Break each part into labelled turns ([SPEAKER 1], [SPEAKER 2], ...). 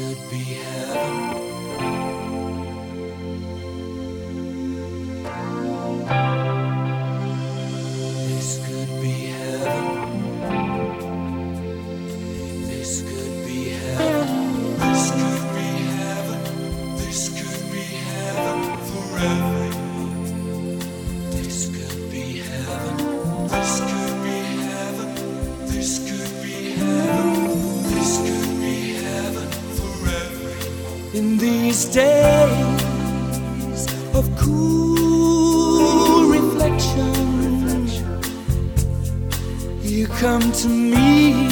[SPEAKER 1] could be heaven. This could be heaven. This could be heaven. This could be heaven. This could be heaven for everyone. This could be heaven. This could be heaven. This could be heaven. This could be heaven for everyone. In these days of cool reflection, you come to me,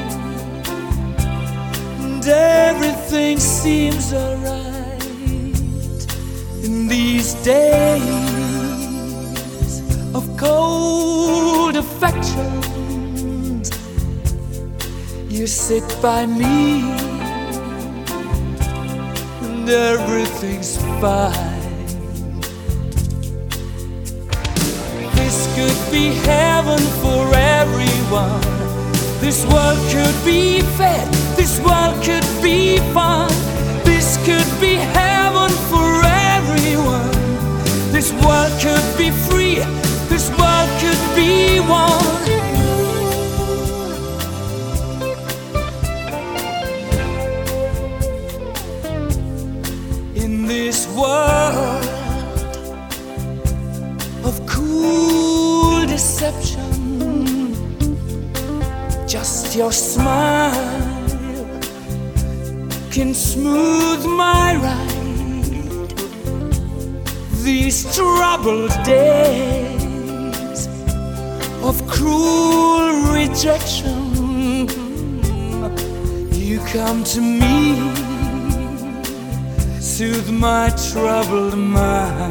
[SPEAKER 1] and everything seems alright. In these days of cold affections, you sit by me, and everything's fine. This could be heaven for everyone. This world could be fed. This world could be fun. This could be heaven for everyone. This world could be free. This world could be one. In this world of cool deception, just your smile can smooth my ride. These troubled days of cruel rejection, you come to me, soothe my troubled mind.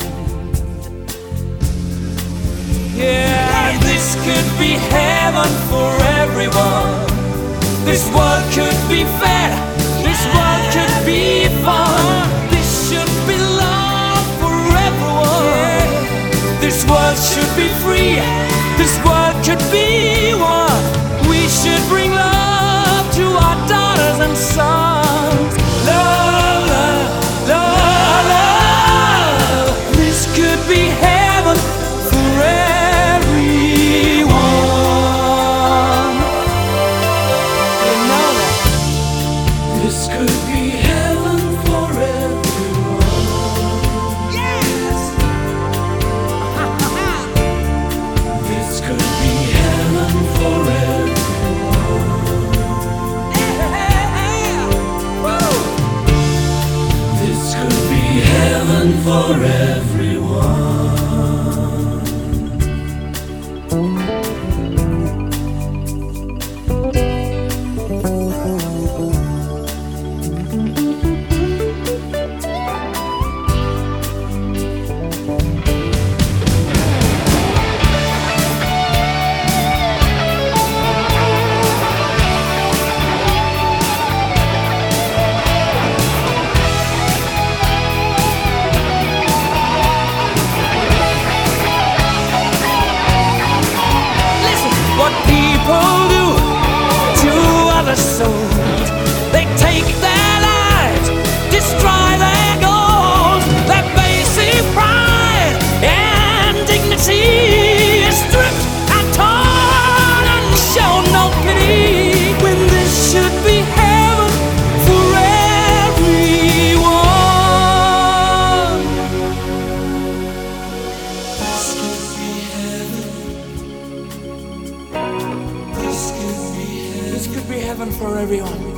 [SPEAKER 1] Yeah, this could be heaven for everyone. This world could be fair. This world could be fun. This should be love for everyone. This world should be free. This world could be one. We should bring love to our daughters and sons. Love, love, love, love. This could be heaven for everyone. You know that. This could be heaven for everyone. Yes. This could be heaven for everyone. Yeah. Woo. This could be heaven for everyone. What people do to other souls, they take their lives, destroy their goals. Their basic pride and dignity is stripped and torn and show no pity, when this should be heaven for everyone. This could be heaven. This could be heaven for everyone.